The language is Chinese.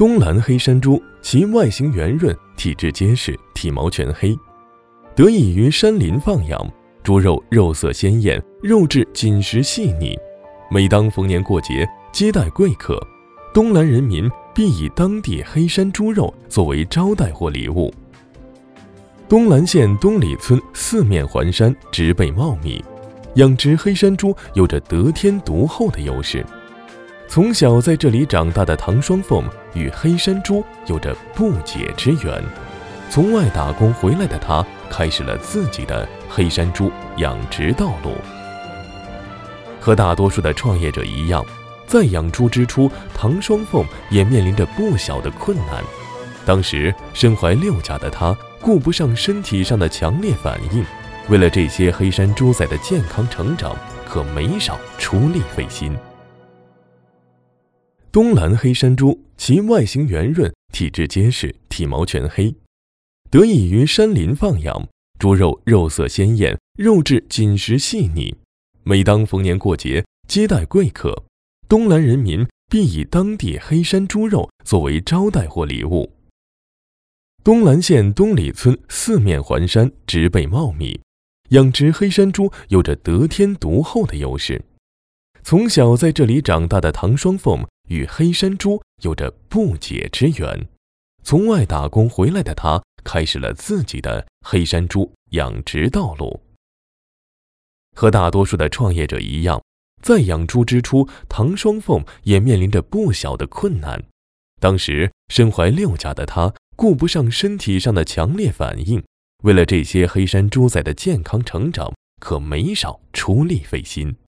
东蓝黑山猪，其外形圆润，体质结实，体毛全黑，得益于山林放养，猪肉肉色鲜艳，肉质紧实细腻。每当逢年过节接待贵客，东蓝人民必以当地黑山猪肉作为招待或礼物。东蓝县东里村四面环山，植被茂密，养殖黑山猪有着得天独厚的优势。从小在这里长大的唐双凤与黑山猪有着不解之缘。从外打工回来的她，开始了自己的黑山猪养殖道路。和大多数的创业者一样，在养猪之初，唐双凤也面临着不小的困难。当时身怀6甲的她，顾不上身体上的强烈反应，为了这些黑山猪仔的健康成长，可没少出力费心。东蓝黑山猪，其外形圆润，体质结实，体毛全黑，得益于山林放养，猪肉肉色鲜艳，肉质紧实细腻。每当逢年过节接待贵客，东蓝人民必以当地黑山猪肉作为招待或礼物。东蓝县东里村四面环山，植被茂密，养殖黑山猪有着得天独厚的优势。从小在这里长大的唐双凤与黑山猪有着不解之缘。从外打工回来的她，开始了自己的黑山猪养殖道路。和大多数的创业者一样，在养猪之初，唐双凤也面临着不小的困难。当时身怀6甲的她，顾不上身体上的强烈反应，为了这些黑山猪仔的健康成长，可没少出力费心。